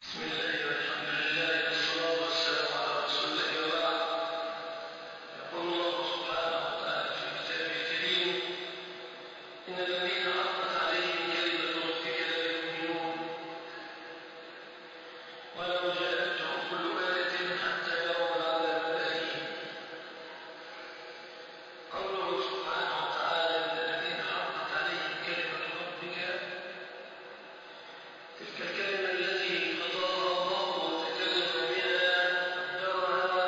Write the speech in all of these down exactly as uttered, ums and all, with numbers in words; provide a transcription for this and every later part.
بسم الله والحمد لله والصلاة والسلام على رسول الله وبعد. يقول الله سبحانه وتعالى في كتابه الكريم: إن الذين حقت عليهم كلمة ربك لا يؤمنون ولو جاءتهم كل آية حتى يروا العذاب الأليم. قوله سبحانه وتعالى: إن الذين حقت عليهم كلمة ربك، تلك الكلمة التي قضاها الله وتكلم بها قدرها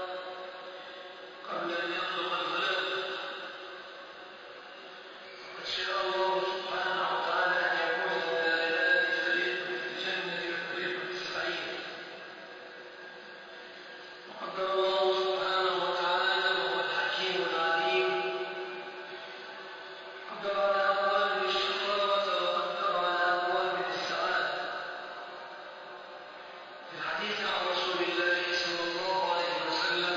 قبل أن يخلق الخلق. قد شاء الله سبحانه وتعالى أن يكون من العباد فريق في الجنة وفريق في السعير، وقدر الله سبحانه وتعالى وهو الحكيم العليم، قدر على أقوام الشقاوة وقدر على أقوام السعادة. في الحديث عن رسول الله صلى الله عليه وسلم: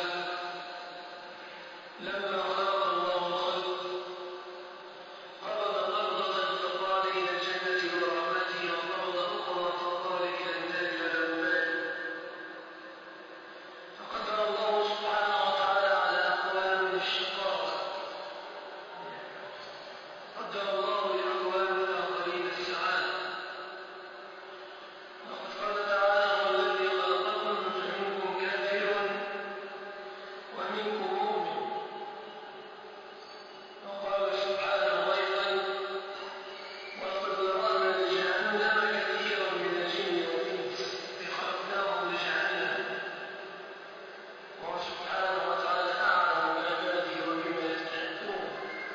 لما خلق الله الخلق قبض قبضة فقال إلى الجنة برحمته، وقبض أخرى فقال إلى النار ولا أبالي. فقدر الله سبحانه وتعالى على أقوام الشقاوة، قدر الله لأقوام الآخرين السعادة. وقد قال تعالى: هو الذي خلقكم فمنكم كافر ومنكم مؤمن. وقال سبحانه أيضا: ولقد ذرأنا لجهنم كثيرا من الجن والإنس خلقناهم لجهنم. وهو سبحانه وتعالى أعلم بعباده وبما يستحقون.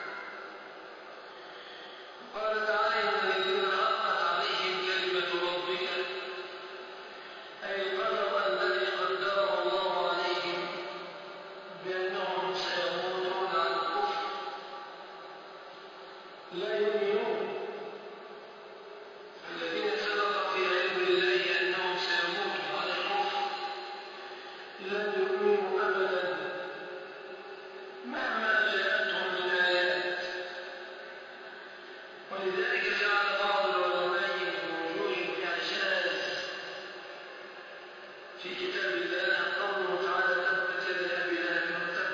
وقال تعالى: إن الذين حقت عليهم كلمة ربك، أي القدر الذي قدره الله عليهم بأنهم سيموتون على الكفر لا يؤمنون. الذين سبق في علم الله أنهم سيموتوا على الكفر لن يؤمنوا أبدا مهما جاءتهم من آيات. ولذلك جعل بعض العلماء من وجوه الإعجاز في كتاب الله قوله تعالى: تبت يدا أبي لهب وتب،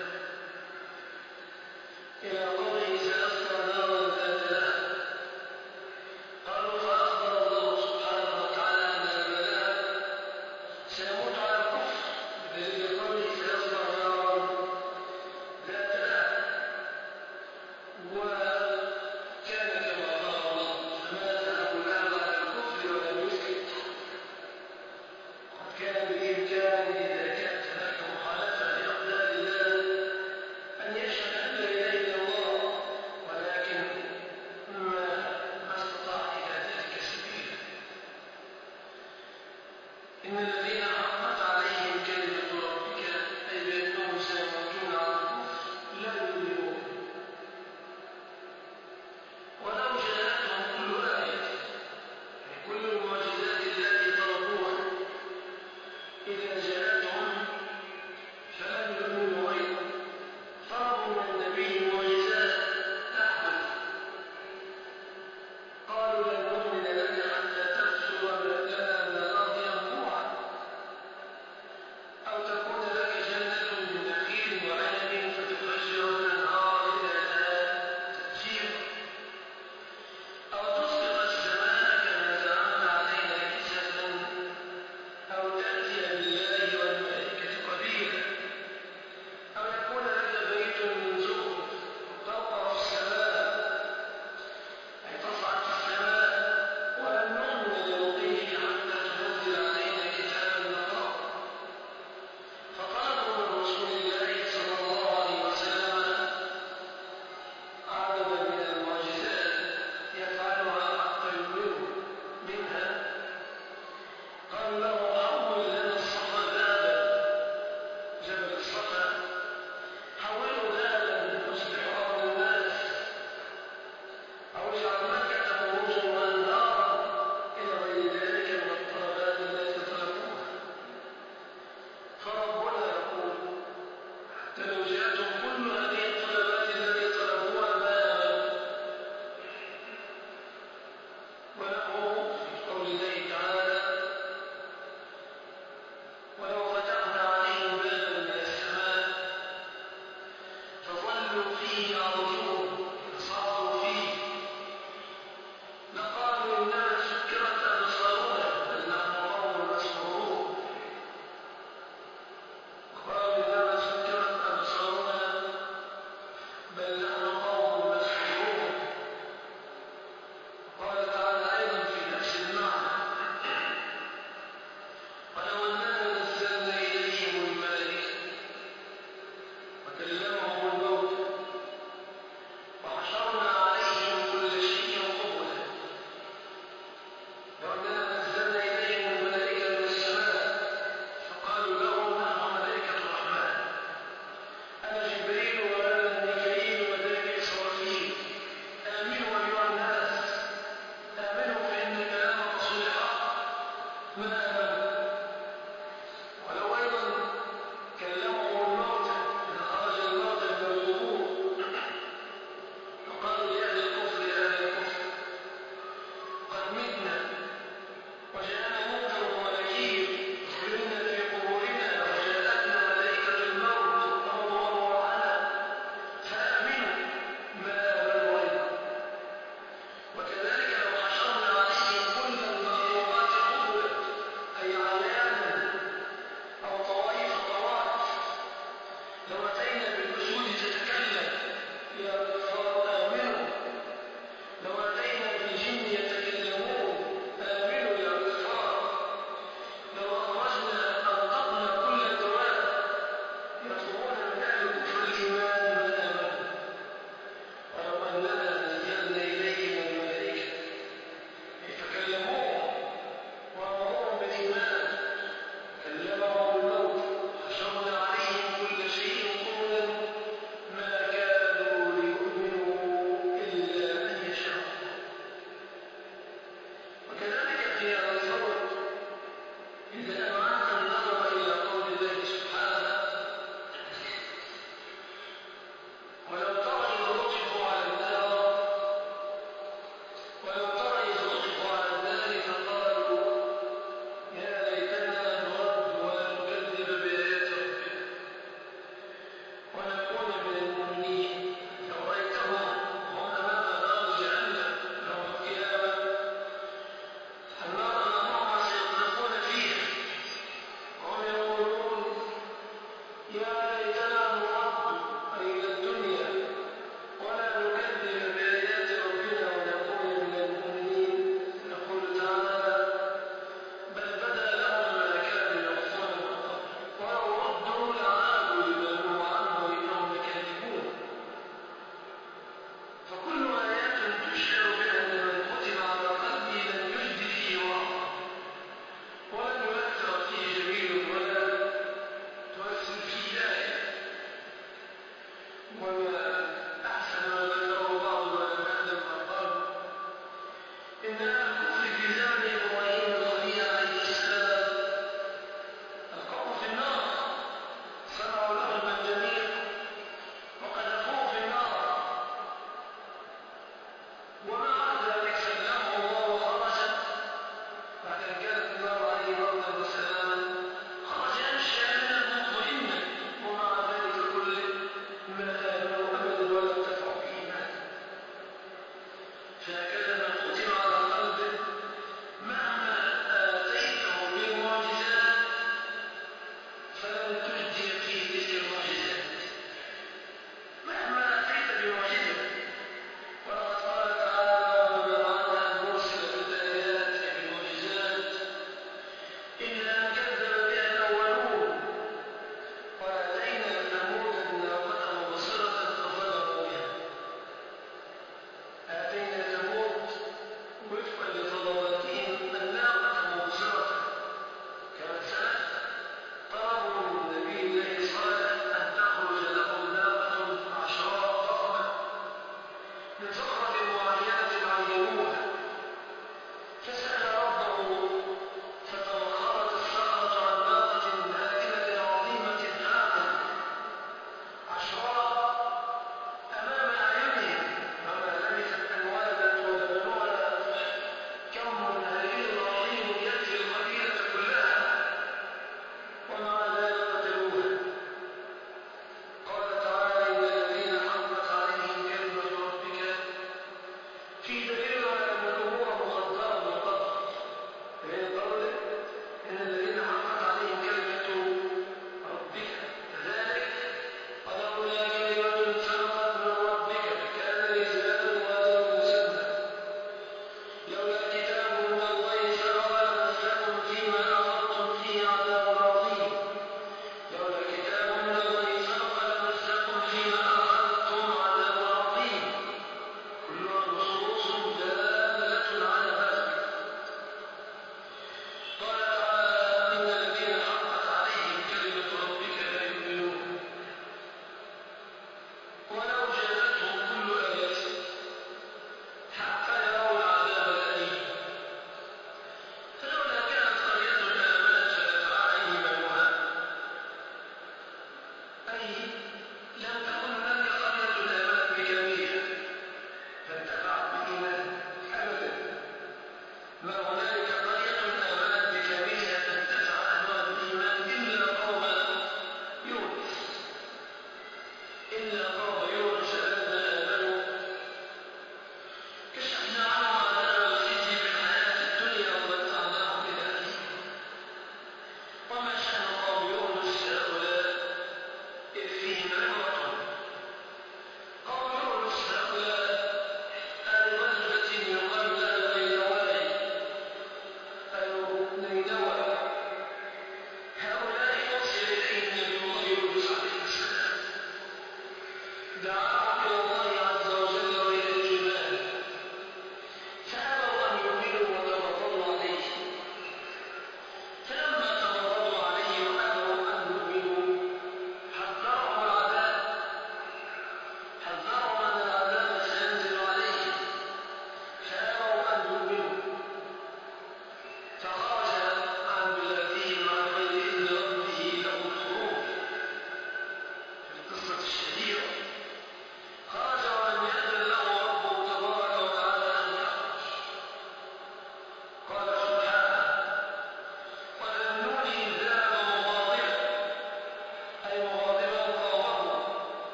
إلى قوله: سيصلى نارا ذات لهب. قالوا: فأخبر الله سبحانه وتعالى أن أبا لهب سيموت على الكفر بدليل قوله: سيصلى نارا ذات لهب. وكان كما قال الله: فمات أبو لهب على الكفر ولم يسلم. قد كان بالإمكان إذا كانت هناك مخالفة لأقدار الله أن يشهد أن لا إله إلا الله، ولكن ما ما استطاع إلى ذلك سبيلا. إن الذين حقت عليهم كلمة ربك، أي بأنهم سيموتون على الكفر لا يؤمنون ولو جاءتهم كل آية، يعني كل المعجزات التي طلبوها إذا جاءتهم فلم يؤمنوا أيضا. طلبوا من النبي معجزات تحدث، قالوا: لن نؤمن لك حتى تفجر لنا من الأرض ينبوعا، أو تكون لك جنة من نخيل وعنب فتفجر الأنهار خلالها تفجيرا، أو تسقط السماء كما زعمت علينا كسفا، أو تأتي بالله والملائكة قبيلا، أو يكون لك بيت من زخرف وترقى في السماء، أي تصعد في السماء. ولن نؤمن لرقيك حتى تنزل علينا كتابا نقرأه. فطلبوا من رسول الله صلى الله عليه وسلم عددا من المعجزات يفعلها حتى يؤمنوا منها. قال له: حول لنا الصفا ذهبا، جبل الصفا حوله ذهبا يصبح أرض الناس، أو اجعل مكة بروجا وأنهارا، إلى غير ذلك من الطلبات التي طلبوها. فربنا يقول: حتى لو جاءتهم كل هذه الطلبات التي طلبوها ما آمنوا. وله في قول الله تعالى: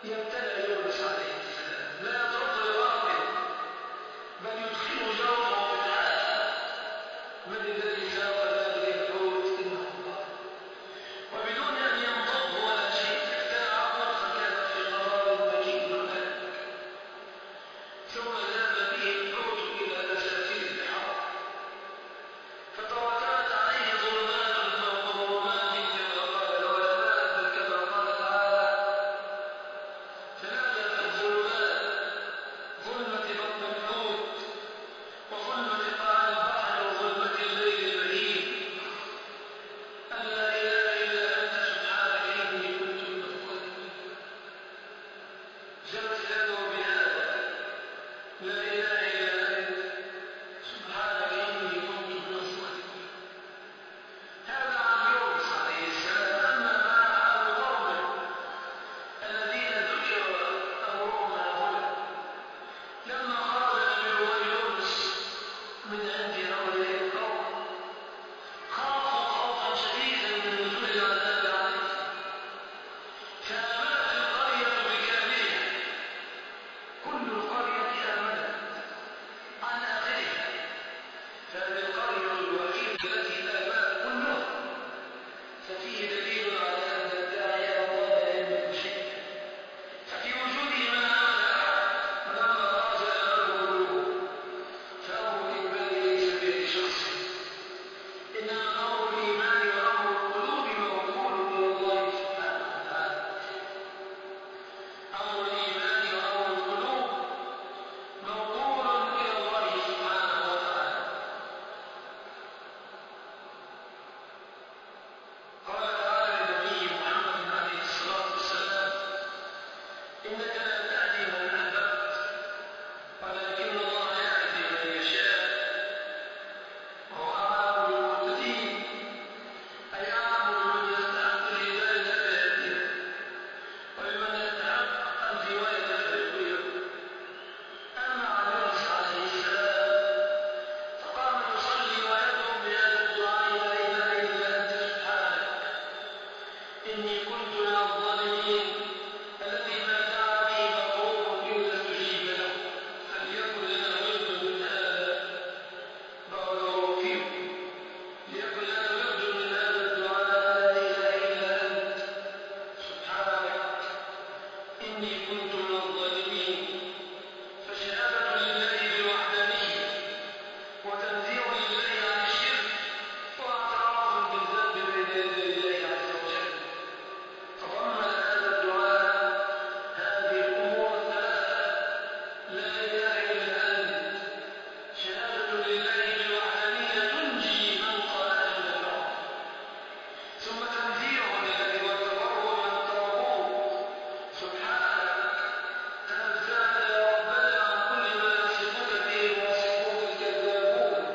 يبتلى يونس عليه السلام، لا يترك لغرضه بل يدخل جوفه في الحال. من الذي ساق هذه الحوت؟ انه الله. وبدون ان ينضب ولا شيء افتى عقل فكان في قرار مكين هلك. ثم ذهب به الحوت الى اسافل البحار فتواترت عليه ظلمات فوق ظلمات كما قال العلماء، بل كما قال تعالى: فنادى في الظلمات، ظلمة بطن الحوت وظلمة قاع البحر وظلمة الليل البهيم، أن لا إله إلا أنت سبحانك إني كنت من الظالمين. جرت يده بهذا: لا إله إلا أنت سبحانك إني كنت من الظالمين. هذا عن يونس عليه السلام. أما ما حال قومه الذين ذكر أمرهم هؤلاء لما خرج نبي الله يونس من عند هؤلاء القوم خافوا خوفا شديدا من نزول العذاب عليه، فآمنت القرية بكاملها، كل القرية آمنت عن آخرها، فهذه القرية الوحيدة التي آمنت كلها، ففيه دليل على أن الداعي إلى الله لا يملك شيء. ففي وجوده ما آمن أحد، ولما خرج آمنه كلهم. فأمر الإيمان ليس بيد شخص، إنما أمر الإيمان وأمر القلوب موكول إلى الله سبحانه وتعالى. أمر الإيمان وأمر القلوب موكول إلى الله سبحانه وتعالى. قال تعالى للنبي محمد عليه الصلاة والسلام: إنك لا تهدي من أحببت ولكن الله يهدي من يشاء، وهو أعلم بالمهتدين، أي أعلم بمن يستحق الهداية فيهديه، وبمن يستحق الغواية فيغويه. أما عن يونس عليه السلام فقام يصلي ويدعو بهذا الدعاء: لا إله إلا أنت سبحانك إني كنت من الظالمين، الذي ما دعا به مطلوب إلا استجيب له، فليكن لنا ورد من هذا. بارك الله فيكم. ليكن لنا ورد من هذا الدعاء: لا إله إلا أنت سبحانك إني كنت من الظالمين. فشهادة لله بالوحدانية، وتنزيه لله عن الشرك، واعتراف بالذنب بين يدي الله عز وجل. تضمن هذا الدعاء هذه الأمور الثلاثة: لا إله إلا أنت، شهادة لله بالوحدانية تنجي من قالها من البعض، ثم تنزيه لله والتبرؤ من الطاغوت. سبحانك تنزهت يا ربنا عن كل ما يصفك به الواصفون الكذابون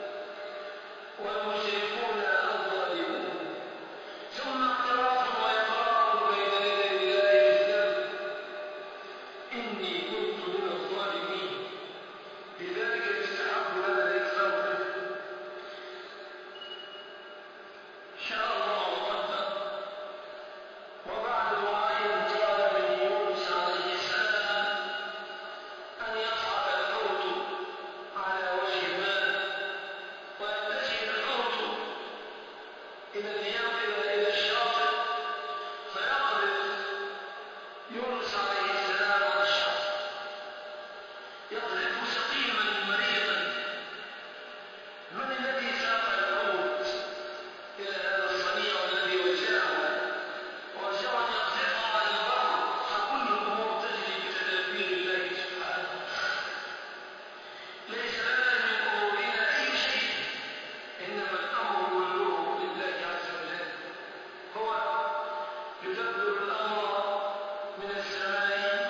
والمشركون الظالمون. ثم اعتراف وإقرار بين يدي الله بالذنب: إني كنت من الظالمين. لذلك يستحب لنا الإكثار منه. شاء الله وقدر. وبعد دعاء طال من يونس عليه السلام أن يصعد الحوت على وجه الماء ويتجه الحوت إلى اليم إلى الشاطئ، فيقذف يونس عليه السلام على الشاطئ، يقذف سقيما مريضا. من الذي ساق الحوت إلى هذا الصنيع الذي وجهه ووجهه أن يقذفه على البر؟ فكل الأمور تجري بتدابير الله سبحانه وتعالى. ليس لنا من أمورنا أي شيء، إنما الأمر كله لله عز وجل. هو يدبر الأمر من السماء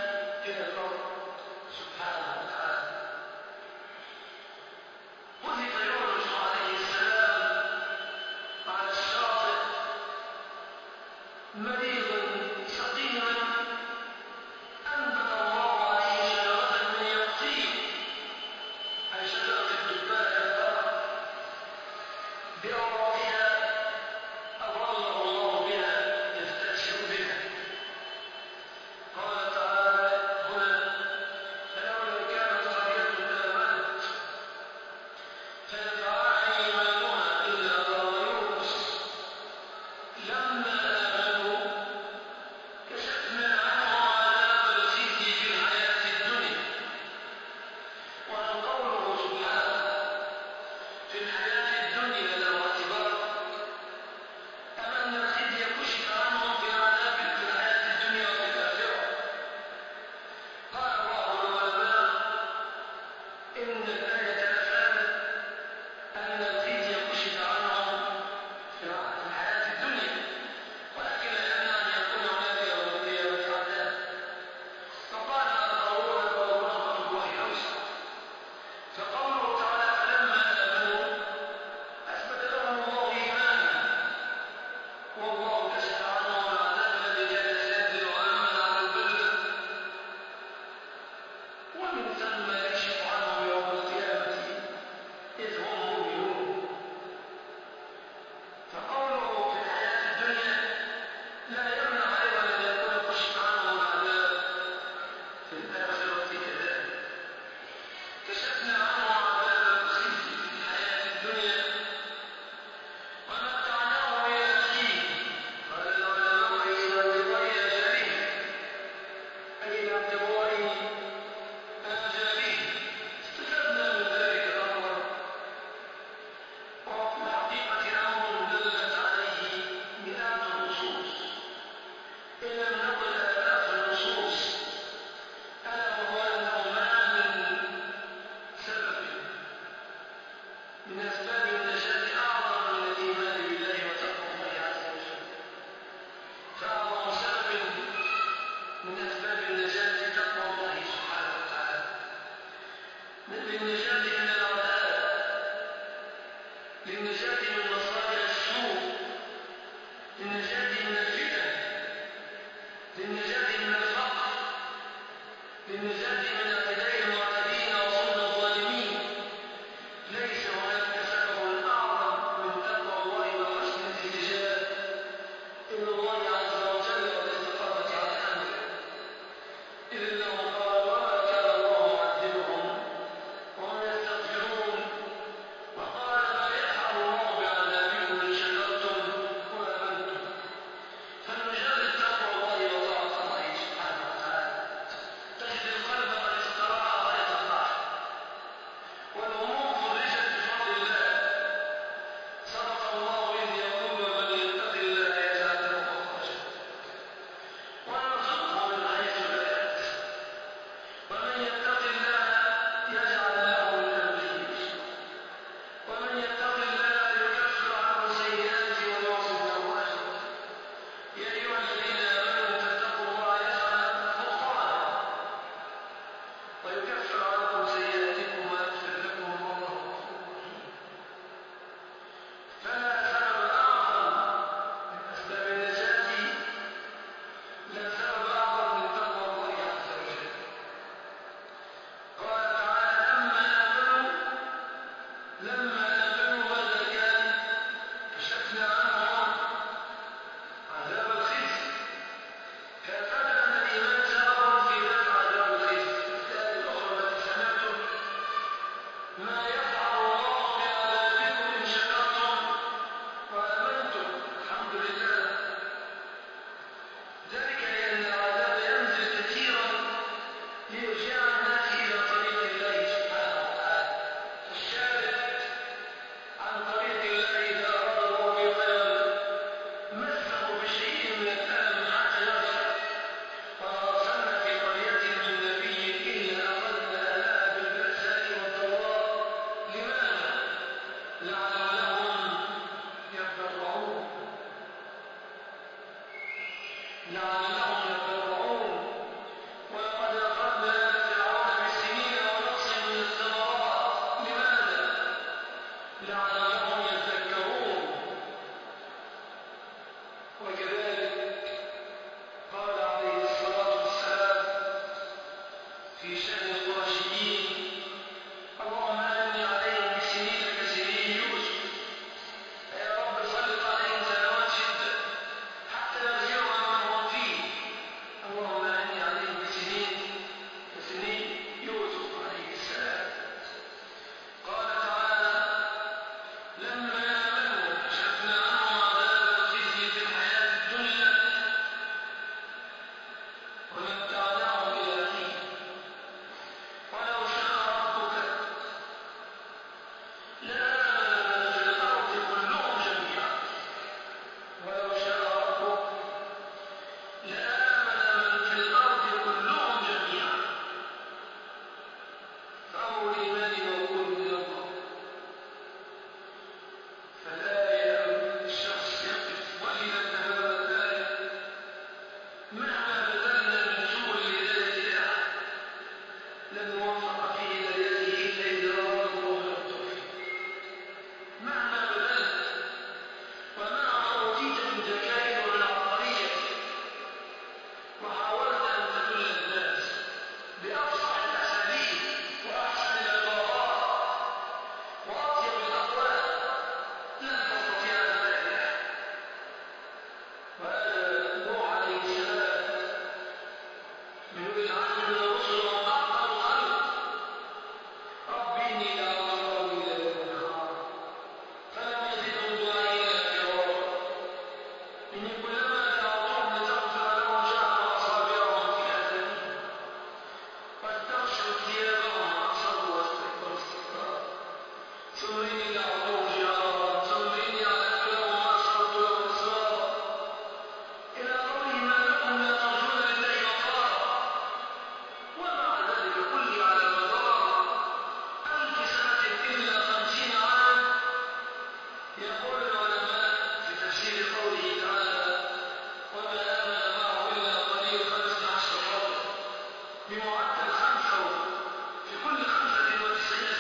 بمعدل خمسة في كل خمسة وتسعين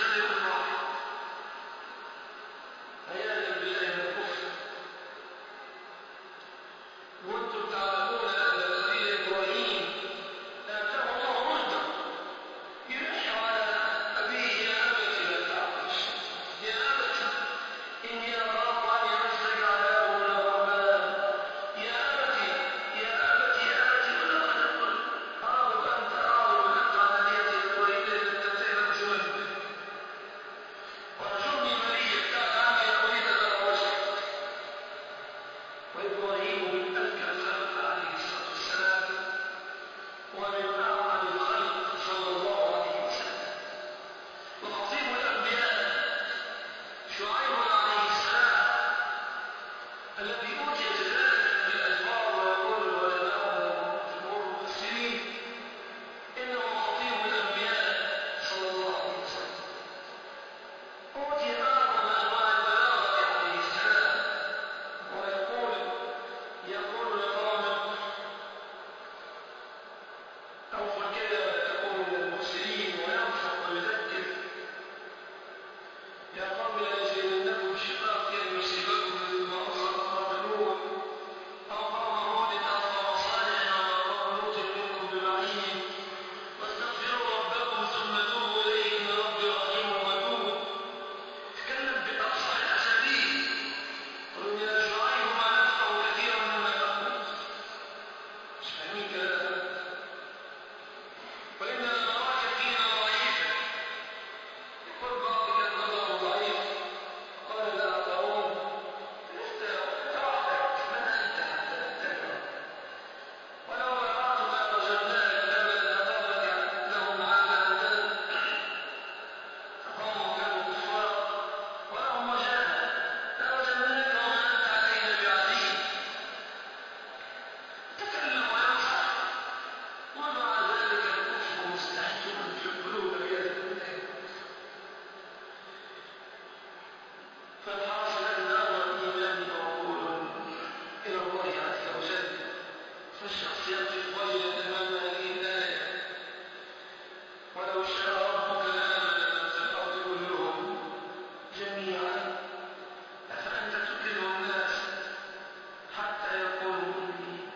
من أعقل الخلق صلى الله عليه وسلم، وخطيب الأنبياء شعيب عليه السلام الذي أوتي ذلك بالألفاظ، ويقول العلماء جمهور المفسرين إنه خطيب الأنبياء صلى الله عليه وسلم، أوتي أعظم أنواع البلاغة عليه السلام، ويقول يقول لقومه أوفوا كذا ولا تكونوا من المخسرين، وينصح ويذكر يا قوم لا يجرمنكم شقاقي أن يصيبكم مثل ما أصاب قوم نوح أو قوم هود أو قوم صالح أو قوم لوط منكم ببعيد، واستغفروا ربكم ثم توبوا إليه إن ربي رحيم ودود. تكلم بأفصح الأساليب، قل يا شعيب ما نفقه كثيرا مما تقول، مش فاهمين كلامه، وإننا نراك فينا ضعيفا. يقول بعض كان نظره ضعيف، قال لا أطعون لست وحدك، من أنت حتى تتبع؟ ولو أطعتك رجمناك لما لقبك لهم عادة فقوموا كانوا كفار ولهم وجاهة، لرجمناك وما أنت علينا بعزيز. تكلم وينصح، ومع ذلك الكفر مستحكم في القلوب والعياذ بالله. فالحاصل أن أمر الإيمان موكول إلى الله عز وجل، فالشخص يقف وجلا أمام هذه الآية: ولو شاء ربك لآمن من في الأرض كلهم جميعا أفأنت تكره الناس حتى يقولوا مؤمنين.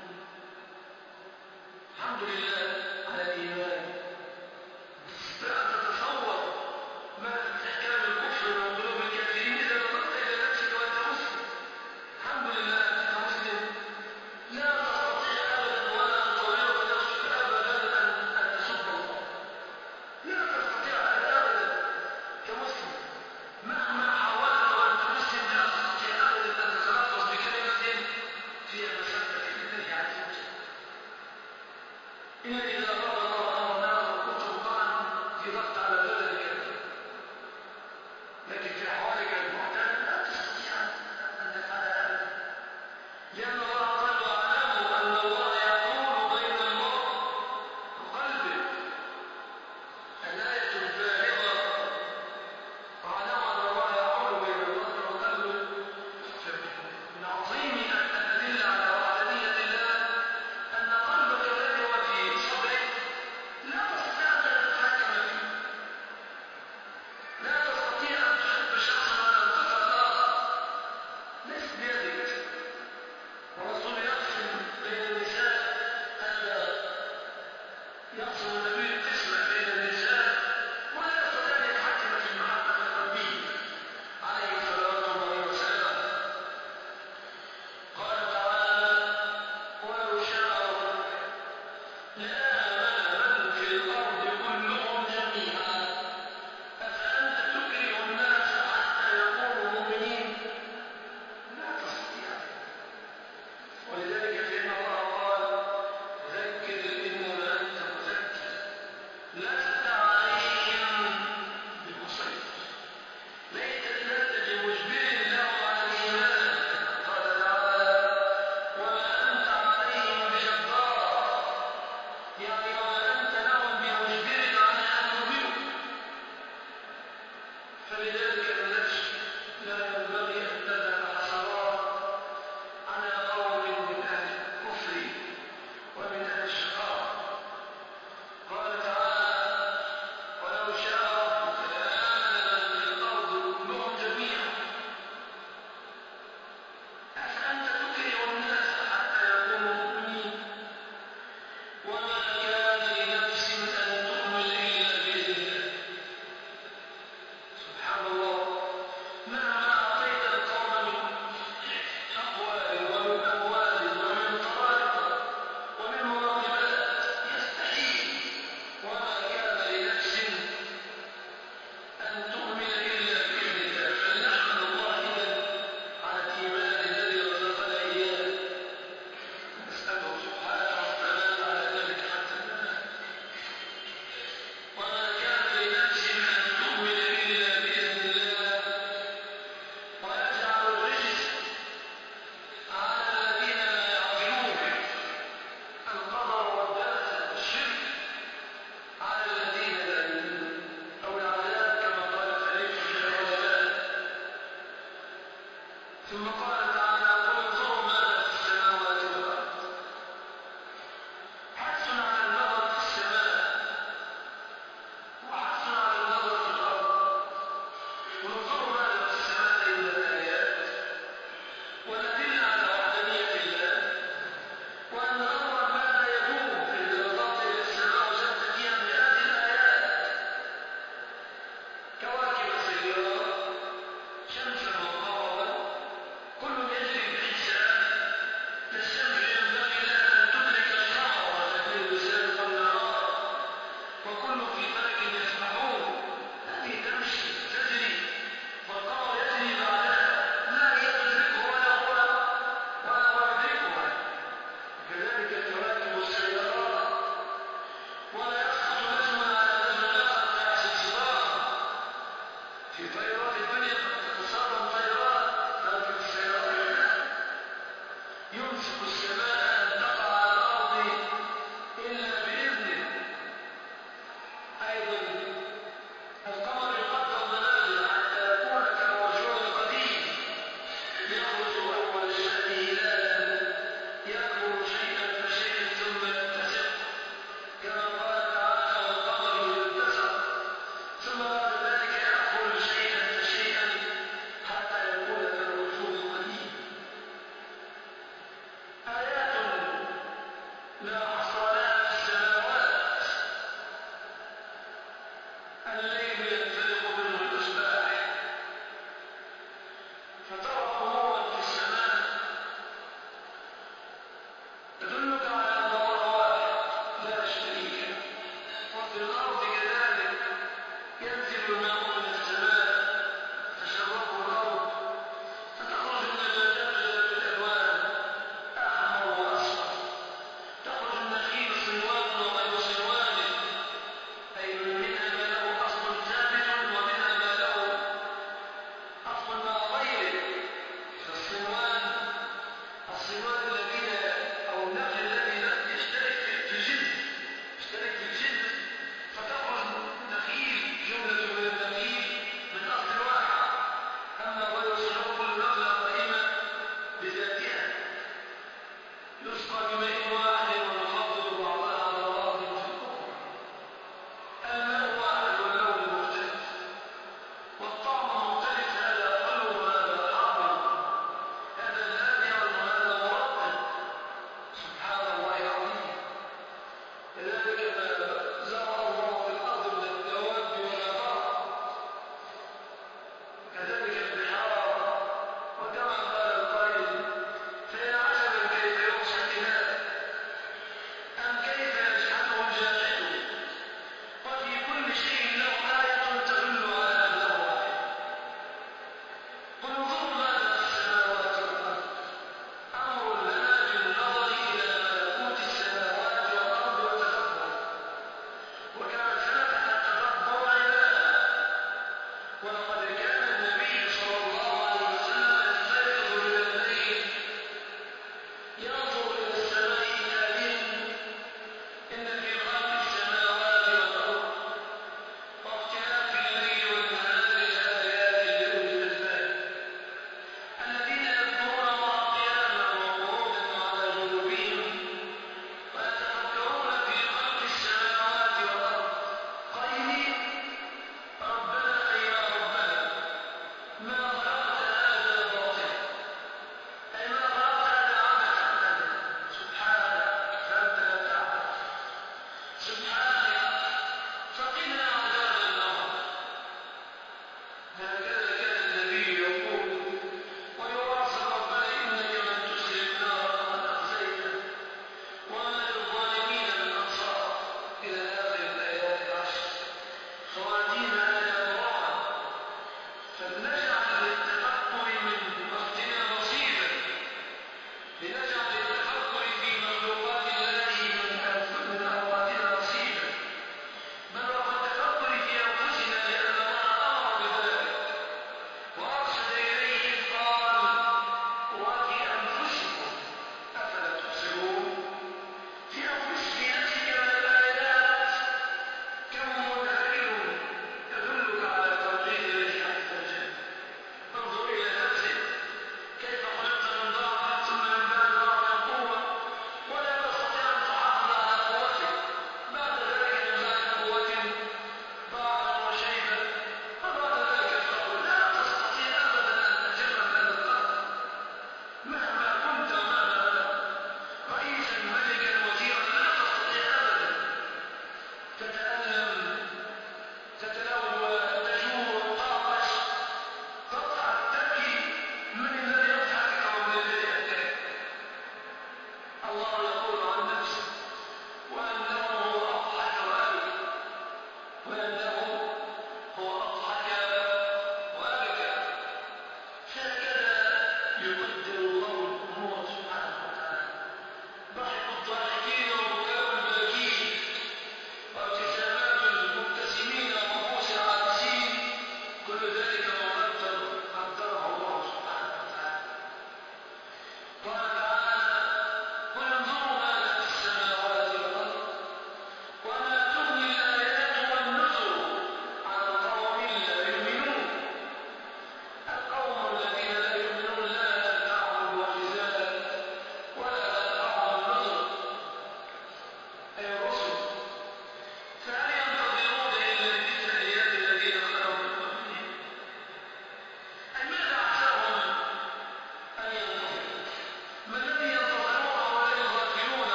الحمد لله على الإيمان، لا تتصور مدى استحكام الكفر من قلوب الكافرين إذا نظرت إلى نفسك وأنت مسلم. الحمد لله أنت مسلم، لا تستطيع أبدا ولا تطوعك نفسك أبدا أن أن تسب الله، لا تستطيع أبدا كمسلم مهما حاولت وأنت مسلم، لا تستطيع أبدا أن تتلفظ بكلمة فيها مسبة لله عز وجل. إن إذا غضب الله أمرنا وكنت مطاعا في ضغط على بدنك، لكن في أحوالك المعتادة لا تستطيع أن تفعلها أبدا، لأن الله قال واعلموا أن الله يحول بين المرء وقلبه. الآية البالغة واعلموا أن الله يحول بين المرء وقلبه. من عظيم الأدلة على وحدانية الله أن قلبك الذي هو في صدرك لا تستطيع أن تتحكم فيه، لا تستطيع أن تحب شخصا ولا أن تكره الآخر، ليس بيدك. والرسول يقسم بين النساء ألا يقسم النبي القسمة بين النساء ولا يستطيع أن يتحكم في المحبة القلبية عليه صلوات الله وسلامه. قال تعالى: ولو شاء ربك لآمن من في الأرض كلهم جميعا أفأنت تكره الناس حتى يكونوا مؤمنين. لا تستطيع. ولذلك فإن الله قال: ذكر إنما أنت مذكر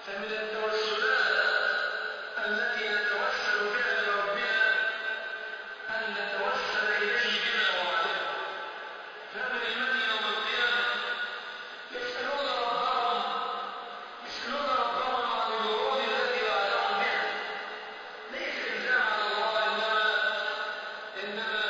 فمن التوسلات التي نتوسل بها لربنا أن نتوسل إليه بما وعده. فمن المن يوم القيامة يسألون ربهم يسألون ربهم عن الورود التي وعدهم بها، ليس إلزام على الله، إنما إنما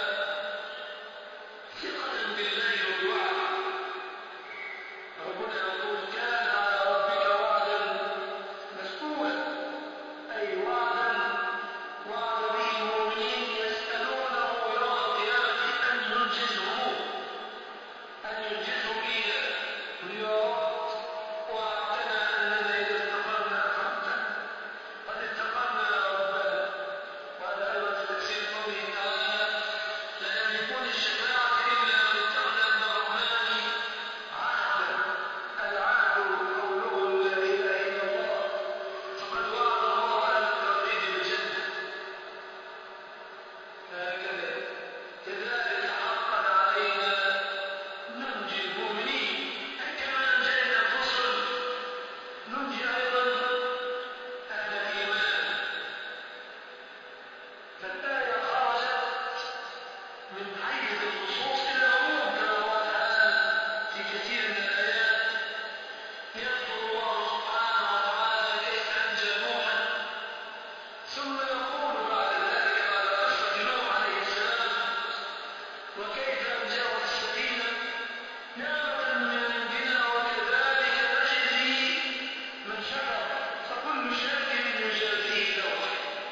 ثقة بالله وبوعده. ربنا يقول كان على ربك وعدا مسؤولا، أي وعدا وعد به المؤمنين يسألونه يوم القيامة أن ينجزه أن ينجزه إياه. يا رب وعدتنا أننا إذا استقرنا أكرمتنا، قد استقرنا يا ربنا. وهذا أيضا في تفسير قوله تعالى لا يملكون الشفاعة إلا من اتخذ عند الرحمن عهدا. العهد قوله لا إله إلا الله، فقد وعد الله أهل التوحيد بالجنة. هكذا كذلك حقا علينا ننجي المؤمنين، أي كما أنجينا الرسل ننجي أيضا أهل الإيمان. فالآية خرجت من حيز النصوص إلى العموم، كما هو الحال في كثير من الآيات. يذكر الله سبحانه وتعالى كيف أنجى نوحا، ثم يقول بعد ذلك بعد قصة نوح عليه السلام وكيف أنجاه السفينة نعمة من عندنا وكذلك نجزي من شكر، فكل شاكر يجازيه ذوقه.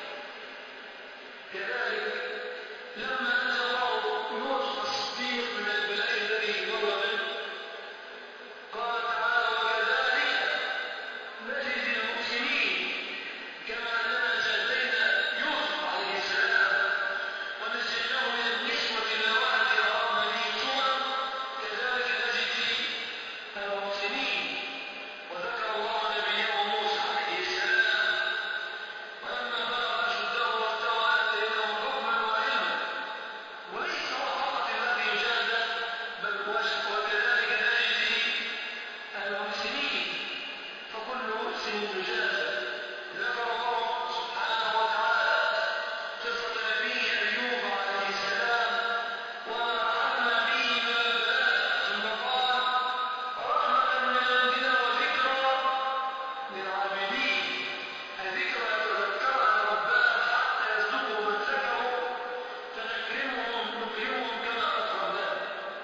كذلك لما أنجى الله يوسف الصديق من البلاء الذي مر به قال تعالى وكذلك نجزي المحسنين، كما أننا جازينا يوسف عليه السلام ونجيناه من النسوة اللواتي أردنا به سوءا، كذلك نجزي المحسنين. وذكر الله نبيه موسى عليه السلام ولما بلغ أشده واستوى آتيناه حكما وعلما. وليس هو فقط الذي يجازى بل وكذلك نجزي المحسنين، فكل محسن يجازى. ذكر الله سبحانه وتعالى قصة نبيه أيوب عليه السلام وما رحمنا به من البلاء، ثم قال رحمة من عندنا وذكرى للعابدين. الذكرى يتذكرها ربنا حتى يصدقوا من ذكروا فنكرمهم نكرمهم كما أكرمناهم.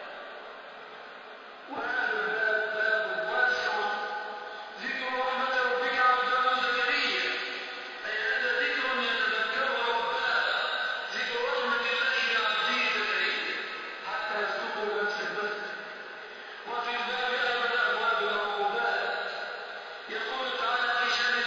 وهذا الباب باب واسع، ذكر رحمة ربك عبده زكريا، أي هذا ذكر يتذكره ربنا، ذكر رحمة الله لعبده زكريا حتى يصدقوا نفس البث. وفي الباب أيضا أبواب العقوبات، يقول تعالى في شأن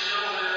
الشغل